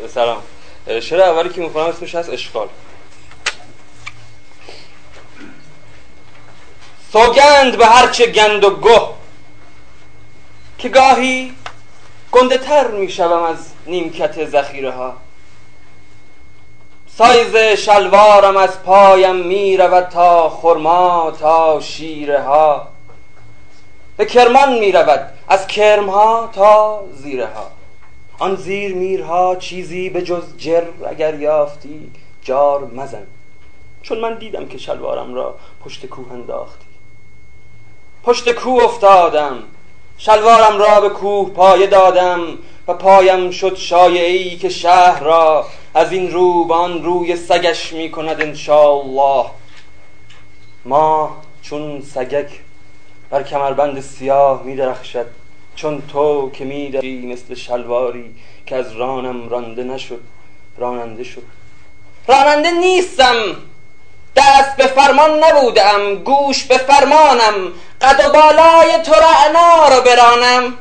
سلام. شعر اولی که میخونم اسمش هست اشغال. سوگند به هرچه گند و گه که گاهی گنده تر میشوم از نیمکت ذخیره ها. سایز شلوارم از پایم میرود تا خرما تا شیره ها. به کرمان میرود از کرمها تا زیره ها. آن زیر میرها چیزی به جز جر اگر یافتی جار مزن، چون من دیدم که شلوارم را پشت کوه انداختی. پشت کوه افتادم، شلوارم را به کوه پایه دادم و پایم شد شایعه‌ای که شهر را از این رو به آن روی سگش می کند انشاءالله. ما چون سگک بر کمربند سیاه می درخشد، چون تو که می دری مثل شلواری که از رانم رانده نشد راننده شد. راننده نیستم، دست به فرمان نبودم، گوش به فرمانم، قد و بالای تو رعنا رو برانم.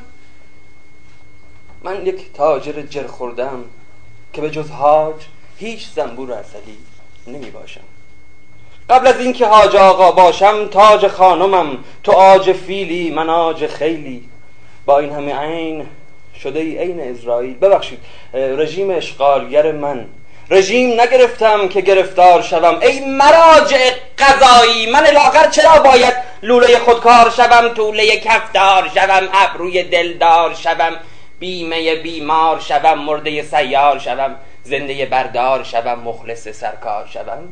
من یک تاجر جر خوردم که به جز حاج هیچ زنبور عسلی نمی باشم. قبل از این که حاج آقا باشم تاج خانمم، تو آج فیلی من آج خیلی. با این همه عین شده ای عین اسرائیل. ببخشید، رژیم اشغالگر من. رژیم نگرفتم که گرفتار شوم. ای مراجع قضایی، من لاغر چرا باید لوله خودکار شوم، توله کفدار شوم، ابروی دلدار شوم، بیمه بیمار شوم، مرده سیار شوم، زنده بردار شوم، مخلص سرکار شوم.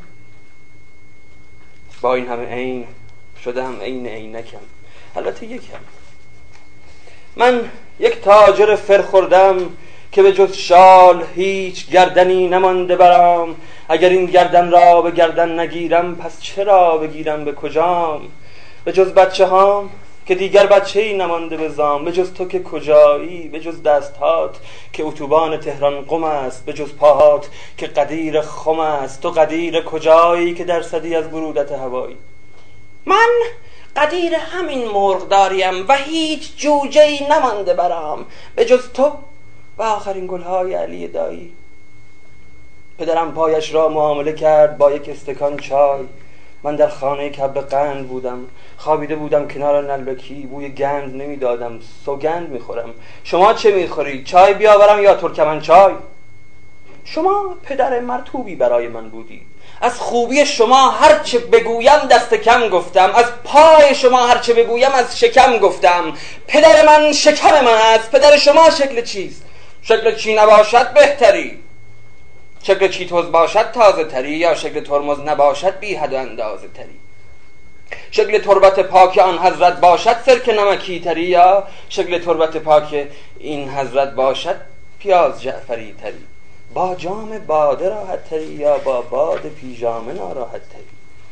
با این همه عین شدم عین عینکم، البته یکم. من یک تاجر فر خوردم که به جز شال هیچ گردنی نمانده برام. اگر این گردن را به گردن نگیرم پس چرا بگیرم به کجام؟ به جز بچه هام که دیگر بچه‌ای نمانده به زام. به جز تو که کجایی؟ به جز دستهات که اتوبان تهران قم است. به جز پاهات که قدیر خم است. تو قدیر کجایی که درصدی از برودت هوایی؟ من قدیر همین مرغداریم و هیچ جوجه‌ای نمانده برام به جز تو و آخرین گلهای علی دایی. پدرم پایش را معامله کرد با یک استکان چای. من در خانه کب قند بودم، خوابیده بودم کنار نلبکی، بوی گند نمیدادم. سوگند میخورم. شما چه میخورید؟ چای بیاورم یا ترکمن چای؟ شما پدر مرطوبی برای من بودید. از خوبی شما هرچه بگویم دست کم گفتم، از پای شما هرچه بگویم از شکم گفتم. پدر من شکم من است، پدر شما شکل چیست؟ شکل چی نباشد بهتری، شکل چیتوز باشد تازه تری، یا شکل ترمز نباشد بی حد و اندازه تری. شکل تربت پاک آن حضرت باشد سرک نمکی تری، یا شکل تربت پاک این حضرت باشد پیاز جعفری تری. با جام باده راحت تری یا با باد پیژامه ناراحت تری؟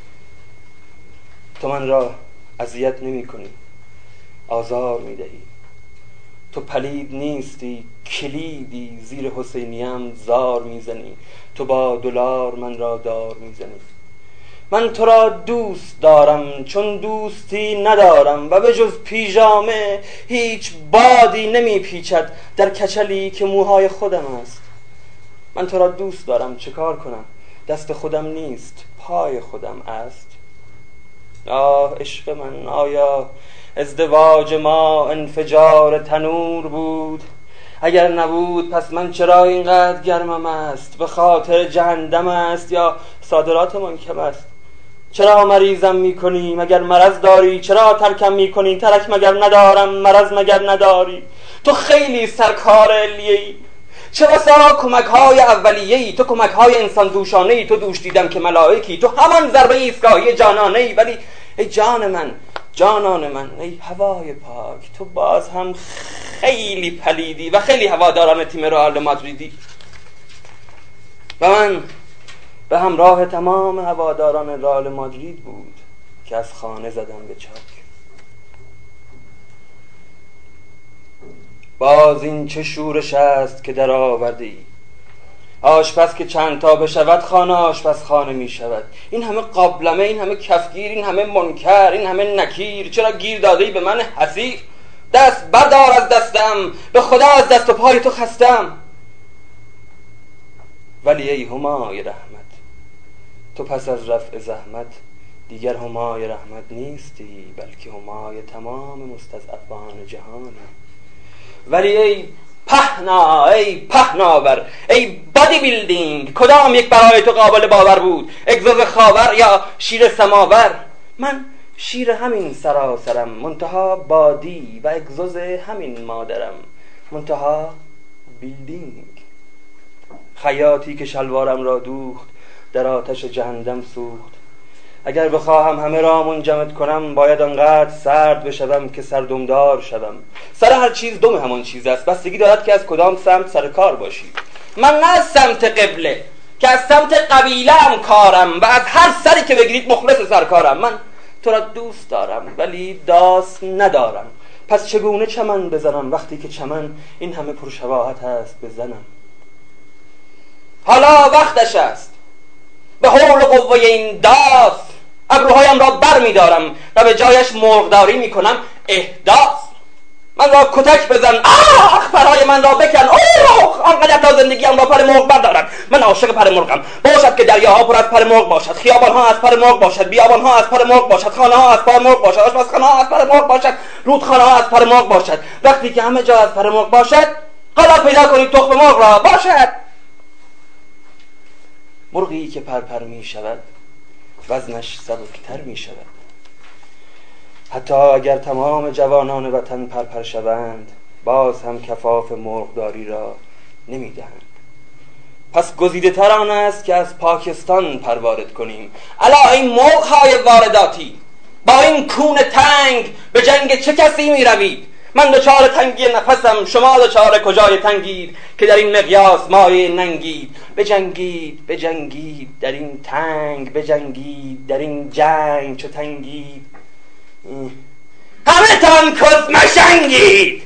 تو من را اذیت نمی کنی، آزار می دهی. تو پلید نیستی، کلیدی، زیر حسینیم زار میزنی. تو با دلار من را دار میزنی. من تو را دوست دارم چون دوستی ندارم و به جز پیژامه هیچ بادی نمی پیچد در کچلی که موهای خودم است. من تو را دوست دارم، چه کار کنم؟ دست خودم نیست، پای خودم است. آه عشق من، آیا ازدواج ما انفجار تنور بود؟ اگر نبود پس من چرا اینقدر گرمم است؟ به خاطر جهنم است یا صادرات من کم است؟ چرا مریضم میکنی مگر مرض داری؟ چرا ترکم میکنی ترک مگر ندارم؟ مرض مگر نداری؟ تو خیلی سرکار علیه‌ای، چه بسا کمک های اولیه‌ای. تو کمک های انسان دوشانه‌ای، تو دوش دیدم که ملائکی. تو همان ضربه ایستگاهی جانانه‌ای. ولی ای جان من، جانان من، ای هوای پاک، تو باز هم خیلی پلیدی و خیلی هواداران تیم رئال مادریدی. و من به همراه تمام هواداران رئال مادرید بود که از خانه زدم به چاک. باز این چه شورش است که در آورده ای؟ آشپز که چند تا بشود خانه آشپزخانه می شود. این همه قابلمه، این همه کفگیر، این همه منکر، این همه نکیر، چرا گیر داده ای به من حسیر؟ دست بردار از دستم، به خدا از دست و پای تو خستم. ولی ای همای رحمت، تو پس از رفع زحمت دیگر همای رحمت نیستی، بلکه همای تمام مستضعفان جهانی. ولی ای پهنا، ای پهناور، ای بادی بیلدینگ، کدام یک برای تو قابل باور بود؟ اگزوز خاور یا شیر سماور؟ من شیر همین سراسرم، منتها بادی، و اگزوز همین مادرم، منتها بیلدینگ. خیاطی که شلوارم را دوخت در آتش جهنم سوخت. اگر بخواهم همه را منجمد کنم، باید آنقدر سرد بشوم که سردمدار شوم. سر هر چیز دم همان چیز است، بستگی دارد که از کدام سمت سر کار باشی. من نه از سمت قبله، که از سمت قبیله هم کارم، و از هر سری که بگیرید مخلص سرکارم. من تو را دوست دارم ولی داست ندارم، پس چگونه چمن بزنم وقتی که چمن این همه پرشباهت است بزنم؟ حالا وقتش است، به حول و قوه این داس ابروهایم را بر می دارم و به جایش مرغداری می کنم احداث. من را کتک بزن، آخ پرهای من را بکن، اوه آنقدر تا زندگیم را پر مرغ بردارم. من عاشق پر مرغم، باشد که دریاها پر از پر مرغ باشد، خیابانها از پر مرغ باشد، بیابانها از پر مرغ باشد، خانه ها از پر مرغ باشد، آشپزخانه ها از پر مرغ باشد، رودخانه ها از پر مرغ باشد. وقتی که همه جا از پر مرغ باشد، حالا پیدا کنید تخم مرغ را باشد. مرغی که پرپر می شود وزنش سبکتر می شود. حتی اگر تمام جوانان وطن پرپر شوند، باز هم کفاف مرغداری را نمی دهند. پس گزیده تر آن است که از پاکستان پروارد کنیم. الا این مرغ های وارداتی، با این کون تنگ به جنگ چه کسی می روید؟ من دچار تنگی نفسم، شما دچار کجای تنگید که در این مقیاس مایه ننگید؟ بجنگید بجنگید در این تنگ، بجنگید در این جنگ چو تنگید، همه تان کس مشنگید.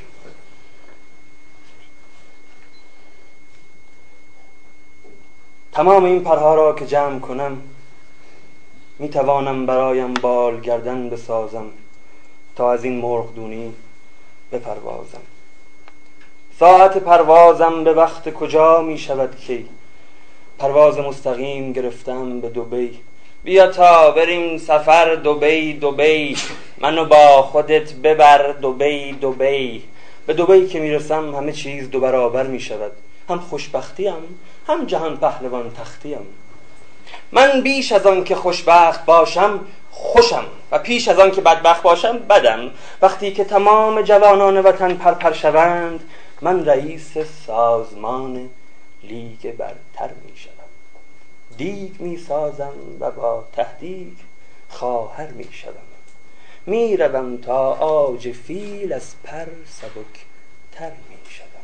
تمام این پرها را که جمع کنم، می توانم برایم بال گردن بسازم تا از این مرغدونی بپروازم. ساعت پروازم به وقت کجا می شود که پرواز مستقیم گرفتم به دبی. بیا تا بریم سفر دبی دبی، منو با خودت ببر دبی دبی. به دبی که میرسم همه چیز دو برابر می شود، هم خوشبختیم هم جهان پهلوان تختیم. من بیش از آن که خوشبخت باشم خوشم، و پیش از آن که بدبخت باشم بدم. وقتی که تمام جوانان وطن پرپر شوند، من رئیس سازمان لیگ برتر می شدم. دیگ می سازم و با تهدیگ خواهر می شدم. می روم تا عاج فیل از پر سبک تر می شدم.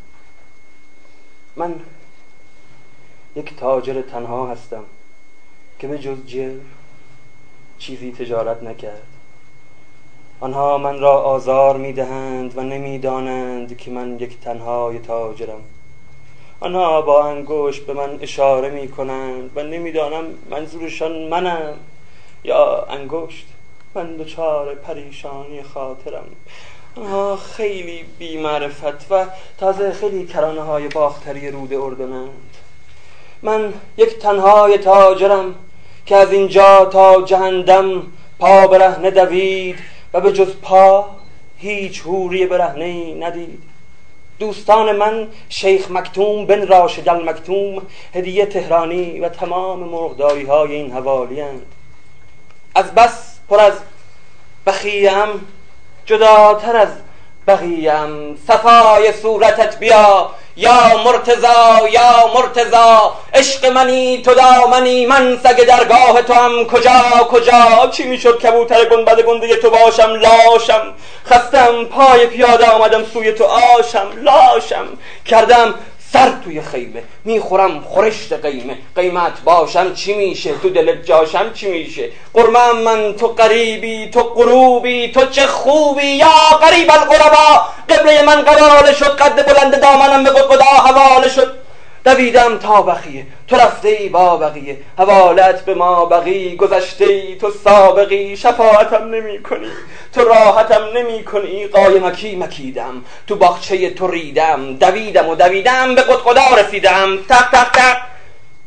من یک تاجر تنها هستم که به جز جر چیزی تجارت نکرد. آنها من را آزار می دهند و نمی دانند که من یک تنهای تاجرم. آنها با انگشت به من اشاره می کنند و نمی دانم منظورشان منم یا انگشت. من دچار پریشانی خاطرم. آنها خیلی بی معرفت و تازه خیلی کرانه های باختری رود اردنند. من یک تنهای تاجرم که از اینجا تا جهنم پا برهنه دوید و به جز پا هیچ حوری برهنه‌ای ندید. دوستان من شیخ مکتوم بن راشد المکتوم، هدیه تهرانی و تمام مرغداری های این حوالی اند. از بس پر از بخیه‌ام جداتر از بقیه‌ام، صفای صورتت بیا یا مرتضا یا مرتضا. عشق منی تو دامنی، من سگ درگاه تو هم کجا کجا. چی میشد کبوتر گنبد گنده تو باشم لاشم. خستم پای پیاده آمدم سوی تو آشم لاشم. کردم سر توی خیمه میخورم خورشت قیمه. قیمت باشم چی میشه تو دلت جاشم چی میشه. قرمم من تو قریبی تو غروبی تو چه خوبی یا قریب القربا. قبله من قرار شد قد بلند دامنم به قدقدا حواله شد. دویدم تا بخیه تو رفته ای با بقیه. حوالت به ما بقی گذشته ای تو سابقی. شفاعتم نمی کنی تو راحتم نمی کنی. قایمکی مکیدم تو باغچه تو ریدم. دویدم و دویدم به قدقدا رسیدم. تق تق تق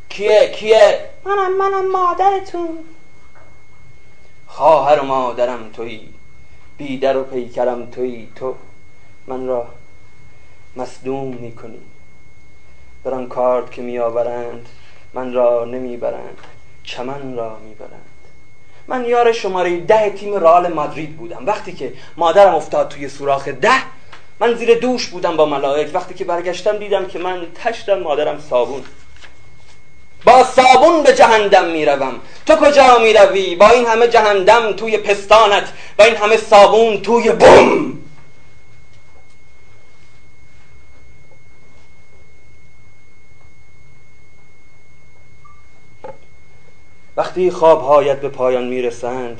کیه؟ منم مادرتون. خواهر و مادرم تویی، بیدر و پیکرم تویی. تو من را مصدوم میکنی. بران کارت که میآورند من را نمیبرند، چمن را میبرند. من یار شماره 10 تیم رئال مادرید بودم. وقتی که مادرم افتاد توی سوراخ 10 من زیر دوش بودم با ملائک. وقتی که برگشتم دیدم که من تشتم مادرم صابون. با صابون به جهنم میروم. تو کجا میروی با این همه جهنم توی پستانت، با این همه صابون توی بوم؟ وقتی خوابهایت به پایان میرسند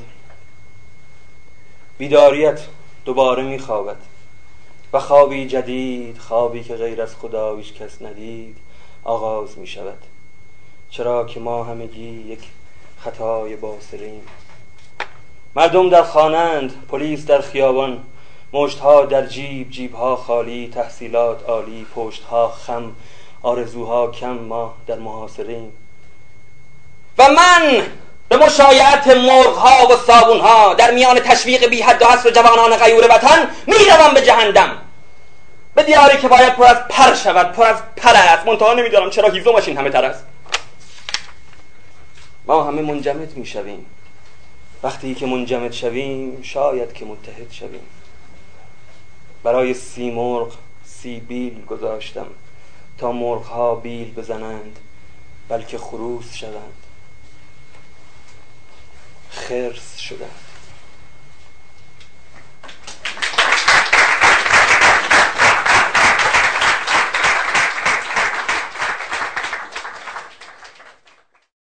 بیداریت دوباره میخوابد و خوابی جدید، خوابی که غیر از خدا هیچ کس ندید، آغاز میشود. چرا که ما همگی یک خطای باصریم. مردم در خانند، پلیس در خیابان، مشتها در جیب، جیبها خالی، تحصیلات عالی، پشتها خم، آرزوها کم، ما در محاصره‌ایم. و من به مشایعت مرغ‌ها و صابون‌ها در میان تشویق بی حد و حصر جوانان غیور وطن میروم به جهنم، به دیاری که باید پر از پر شود، پر از پر است. منتها نمیدانم چرا هیزمش این همه تر است. ما همه منجمد میشویم. وقتی که منجمد شویم شاید که متحد شویم. برای 30 مرغ 30 بیل گذاشتم تا مرغ‌ها بیل بزنند بلکه خروس شوند. خرس شدند.